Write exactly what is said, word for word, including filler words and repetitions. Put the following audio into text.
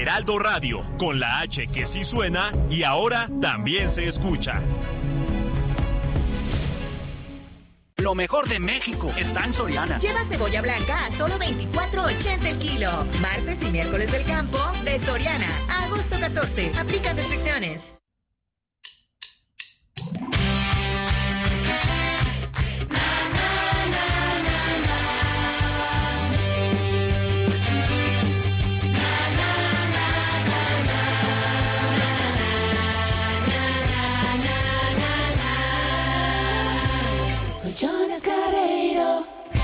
Heraldo Radio, con la H que sí suena y ahora también se escucha. Lo mejor de México está en Soriana. Lleva cebolla blanca a solo veinticuatro ochenta el kilo. Martes y miércoles del campo de Soriana. A agosto catorce. Aplica restricciones.